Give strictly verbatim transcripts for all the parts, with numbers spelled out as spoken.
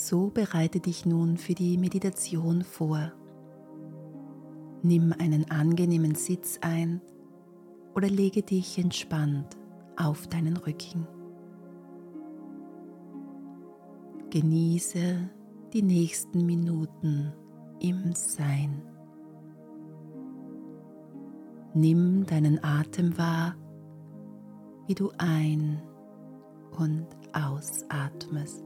So bereite dich nun für die Meditation vor. Nimm einen angenehmen Sitz ein oder lege dich entspannt auf deinen Rücken. Genieße die nächsten Minuten im Sein. Nimm deinen Atem wahr, wie du ein- und ausatmest.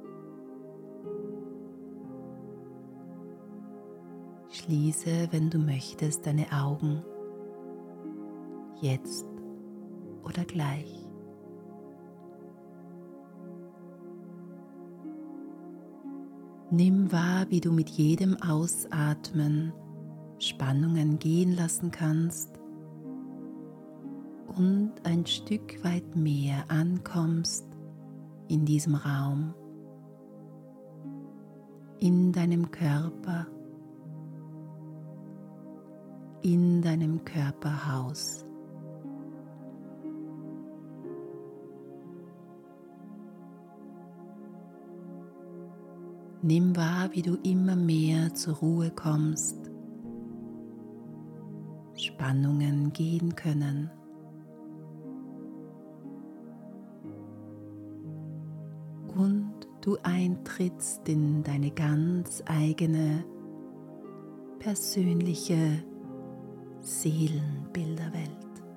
Schließe, wenn du möchtest, deine Augen, jetzt oder gleich. Nimm wahr, wie du mit jedem Ausatmen Spannungen gehen lassen kannst und ein Stück weit mehr ankommst in diesem Raum, in deinem Körper, in deinem Körperhaus. Nimm wahr, wie du immer mehr zur Ruhe kommst, Spannungen gehen können. Und du eintrittst in deine ganz eigene, persönliche Seelenbilderwelt.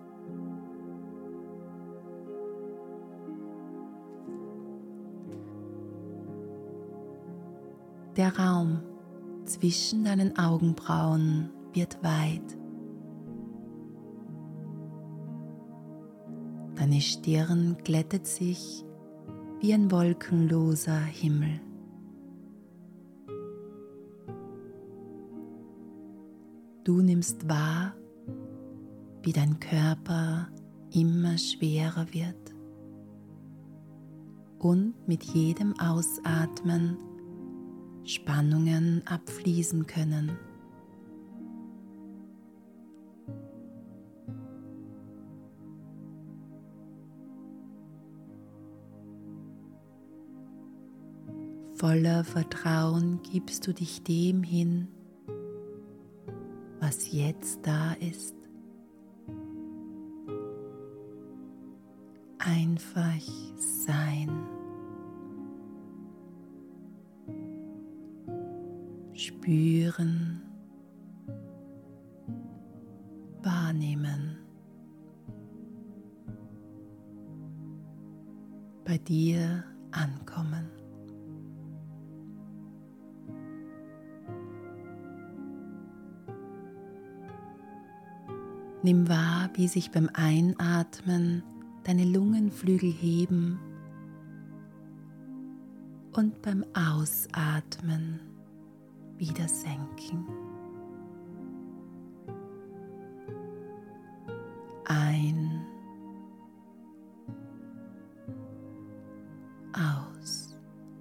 Der Raum zwischen deinen Augenbrauen wird weit. Deine Stirn glättet sich wie ein wolkenloser Himmel. Du nimmst wahr, wie dein Körper immer schwerer wird und mit jedem Ausatmen Spannungen abfließen können. Voller Vertrauen gibst du dich dem hin, was jetzt da ist. Einfach sein. Spüren, wahrnehmen. Bei dir ankommen. Nimm wahr, wie sich beim Einatmen deine Lungenflügel heben und beim Ausatmen wieder senken. Ein, aus.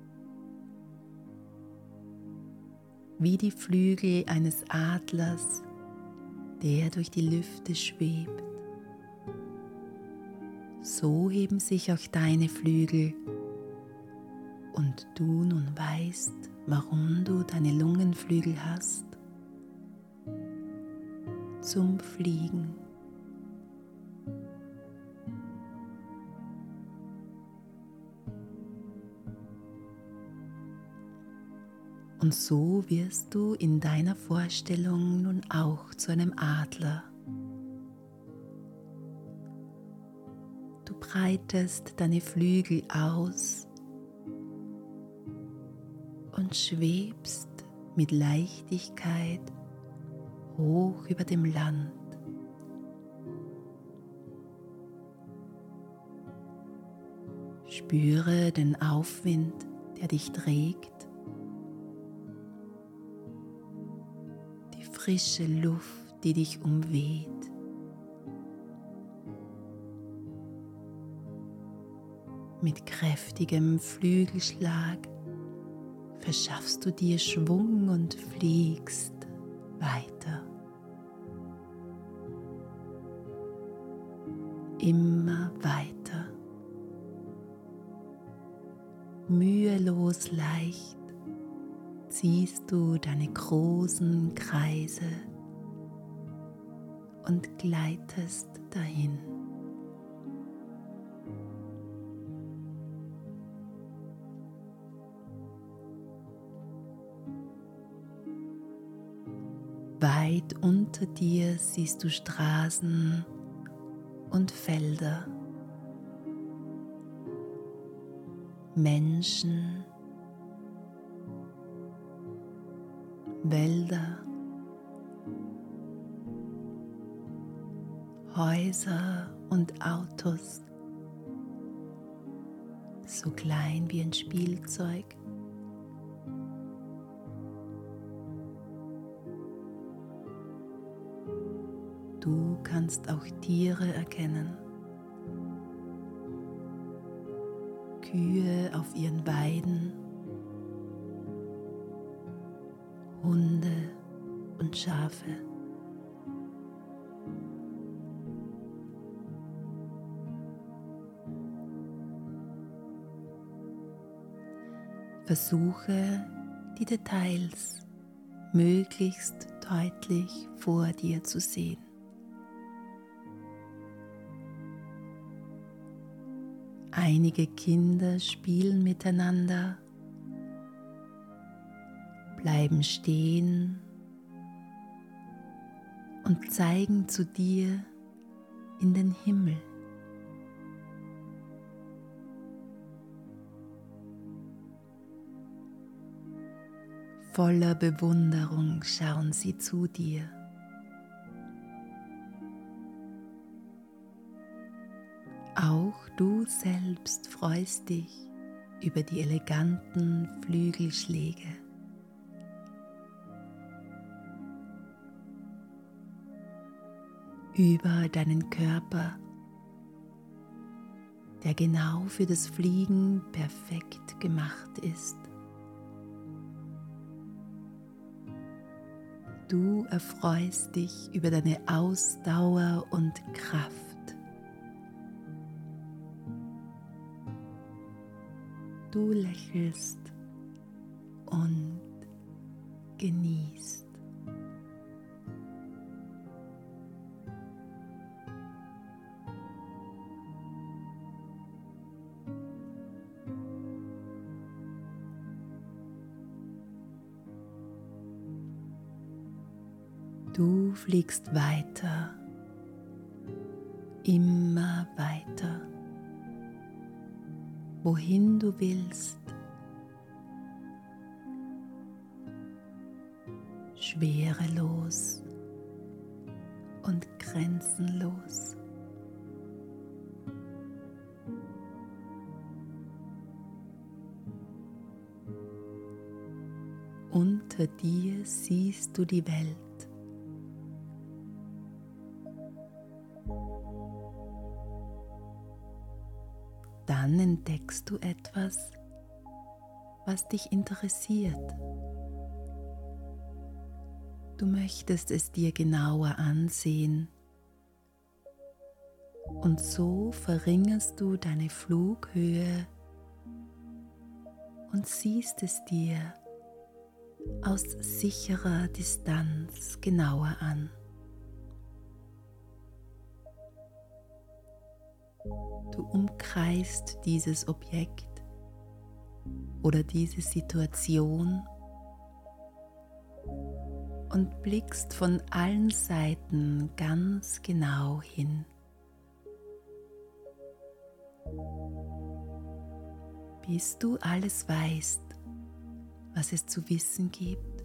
Wie die Flügel eines Adlers, der durch die Lüfte schwebt. So heben sich auch deine Flügel und du nun weißt, warum du deine Lungenflügel hast, zum Fliegen. Und so wirst du in deiner Vorstellung nun auch zu einem Adler. Du breitest deine Flügel aus und schwebst mit Leichtigkeit hoch über dem Land. Spüre den Aufwind, der dich trägt, die frische Luft, die dich umweht. Mit kräftigem Flügelschlag verschaffst du dir Schwung und fliegst weiter. Immer weiter. Mühelos leicht siehst du deine großen Kreise und gleitest dahin. Weit unter dir siehst du Straßen und Felder, Menschen, Wälder, Häuser und Autos, so klein wie ein Spielzeug. Du kannst auch Tiere erkennen, Kühe auf ihren Weiden, Hunde und Schafe. Versuche, die Details möglichst deutlich vor dir zu sehen. Einige Kinder spielen miteinander, bleiben stehen und zeigen zu dir in den Himmel. Voller Bewunderung schauen sie zu dir. Auch du selbst freust dich über die eleganten Flügelschläge. Über deinen Körper, der genau für das Fliegen perfekt gemacht ist. Du erfreust dich über deine Ausdauer und Kraft. Du lächelst und genießt. Du fliegst weiter, immer weiter, wohin du willst, schwerelos und grenzenlos. Unter dir siehst du die Welt. Dann entdeckst du etwas, was dich interessiert. Du möchtest es dir genauer ansehen und so verringerst du deine Flughöhe und siehst es dir aus sicherer Distanz genauer an. Du umkreist dieses Objekt oder diese Situation und blickst von allen Seiten ganz genau hin. Bis du alles weißt, was es zu wissen gibt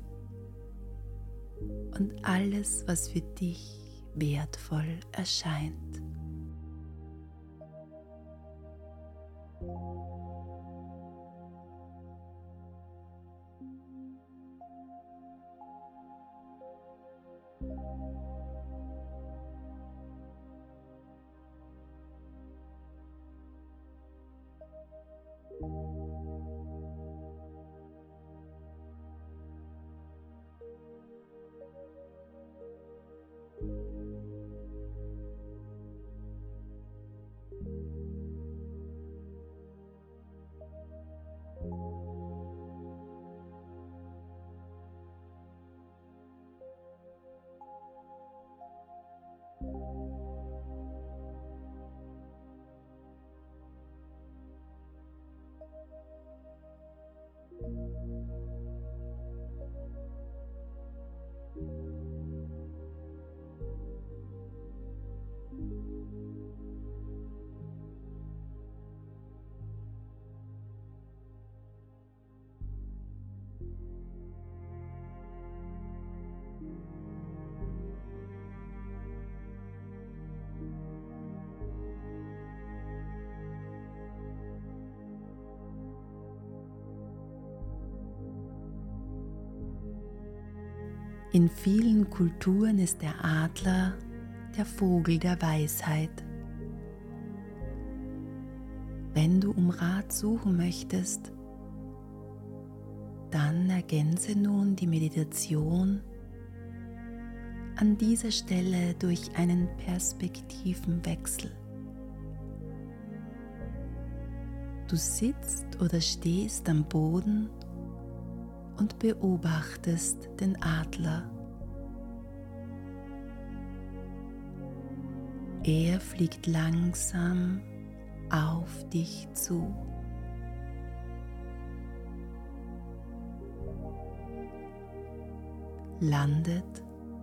und alles, was für dich wertvoll erscheint. In vielen Kulturen ist der Adler der Vogel der Weisheit. Wenn du um Rat suchen möchtest, dann ergänze nun die Meditation an dieser Stelle durch einen Perspektivenwechsel. Du sitzt oder stehst am Boden und beobachtest den Adler. Er fliegt langsam auf dich zu. Landet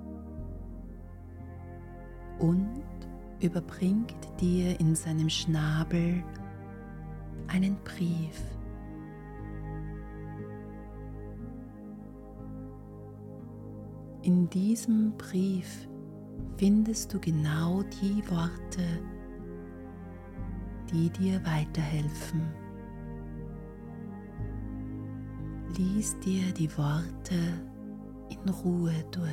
und überbringt dir in seinem Schnabel einen Brief. In diesem Brief findest du genau die Worte, die dir weiterhelfen. Lies dir die Worte in Ruhe durch.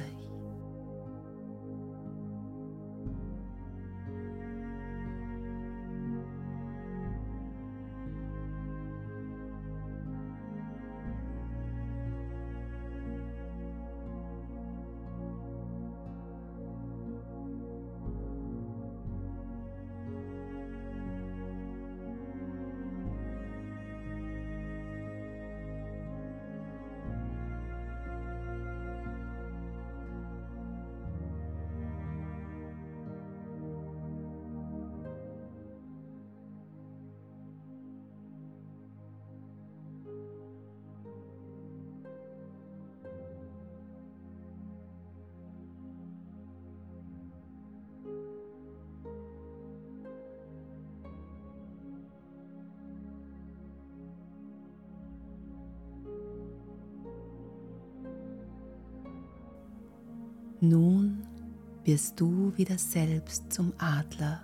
Nun wirst du wieder selbst zum Adler.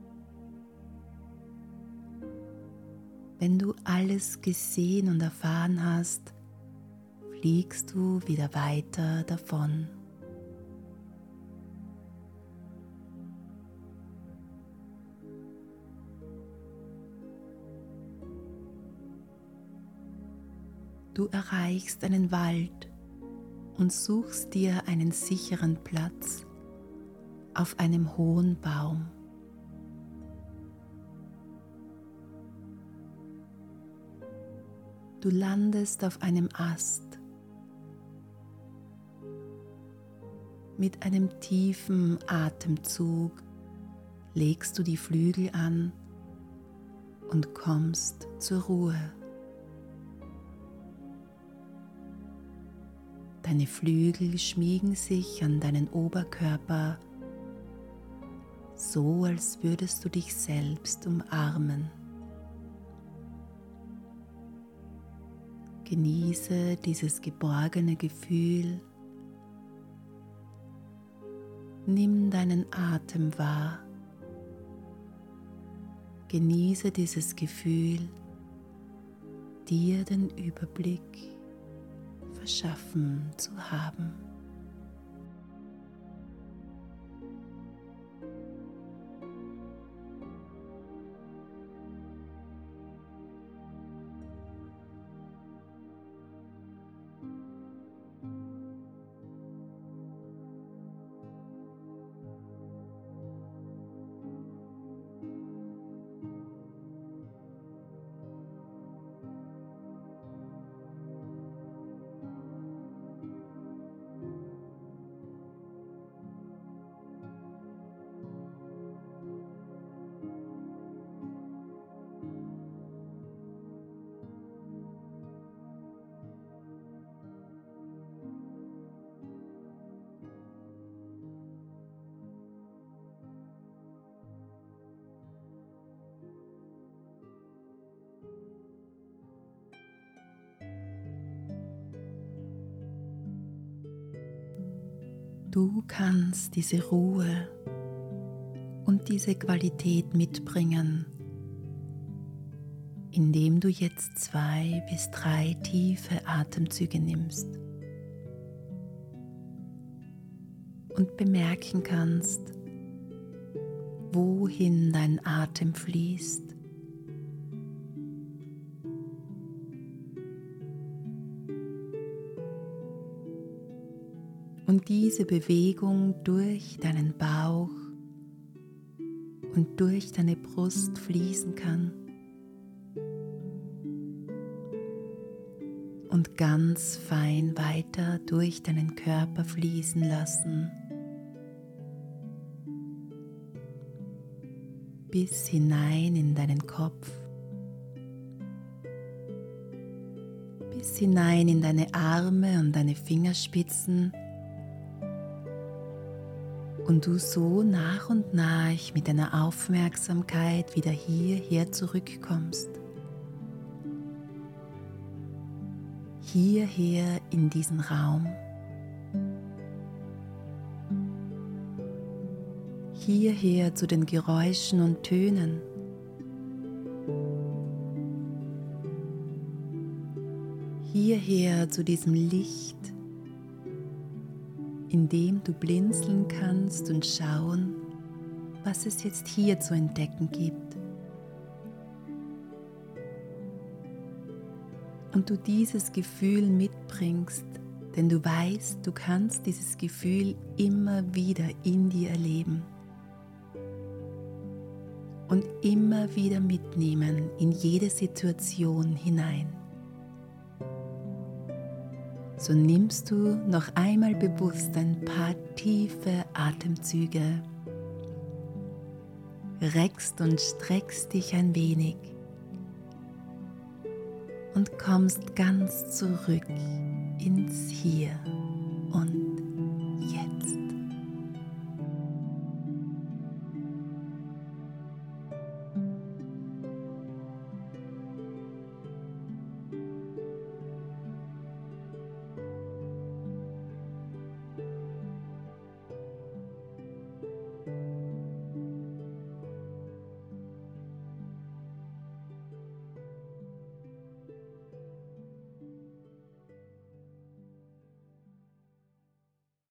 Wenn du alles gesehen und erfahren hast, fliegst du wieder weiter davon. Du erreichst einen Wald und suchst dir einen sicheren Platz auf einem hohen Baum. Du landest auf einem Ast. Mit einem tiefen Atemzug legst du die Flügel an und kommst zur Ruhe. Deine Flügel schmiegen sich an deinen Oberkörper, so als würdest du dich selbst umarmen. Genieße dieses geborgene Gefühl. Nimm deinen Atem wahr. Genieße dieses Gefühl, dir den Überblick verschaffen zu haben. Du kannst diese Ruhe und diese Qualität mitbringen, indem du jetzt zwei bis drei tiefe Atemzüge nimmst. und bemerken kannst, wohin dein Atem fließt. Und diese Bewegung durch deinen Bauch und durch deine Brust fließen kann und ganz fein weiter durch deinen Körper fließen lassen, bis hinein in deinen Kopf, bis hinein in deine Arme und deine Fingerspitzen, und du so nach und nach mit deiner Aufmerksamkeit wieder hierher zurückkommst. Hierher in diesen Raum. Hierher zu den Geräuschen und Tönen. Hierher zu diesem Licht, in dem du blinzeln kannst und schauen, was es jetzt hier zu entdecken gibt. Und du dieses Gefühl mitbringst, denn du weißt, du kannst dieses Gefühl immer wieder in dir erleben und immer wieder mitnehmen in jede Situation hinein. So nimmst du noch einmal bewusst ein paar tiefe Atemzüge, reckst und streckst dich ein wenig und kommst ganz zurück ins Hier und